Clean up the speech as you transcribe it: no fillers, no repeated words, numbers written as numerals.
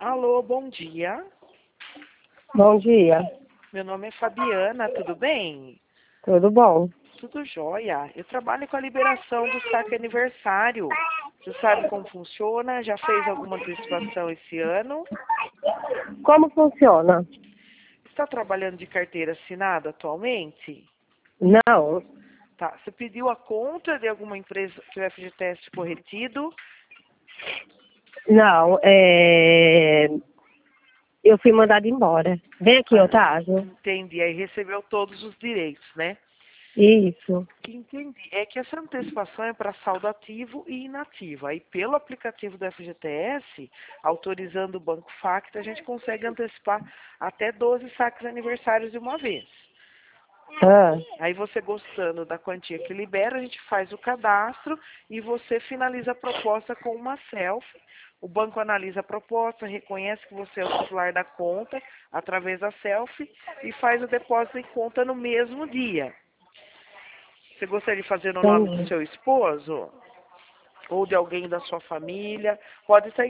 Alô, bom dia. Bom dia, Meu nome é Fabiana, tudo bem? tudo bom? Tudo jóia. Eu trabalho com a liberação do saque aniversário. Você sabe como funciona? Já fez alguma antecipação esse ano? Como funciona? Está trabalhando de carteira assinada atualmente? Não, Tá. Você pediu a conta de alguma empresa que o FGTS for retido? não, eu fui mandada embora. Vem aqui, Otávio. Entendi. Aí recebeu todos os direitos, né? Isso. Entendi. É que essa antecipação é para saldo ativo e inativo. Aí, pelo aplicativo do FGTS, autorizando o Banco Facta, a gente consegue antecipar até 12 saques aniversários de uma vez. Ah, Aí, você gostando da quantia que libera, a gente faz o cadastro e você finaliza a proposta com uma selfie. O banco analisa a proposta, reconhece que você é o titular da conta através da selfie e faz o depósito em conta no mesmo dia. Você gostaria de fazer no nome do entendi. seu esposo? Ou de alguém da sua família? Pode estar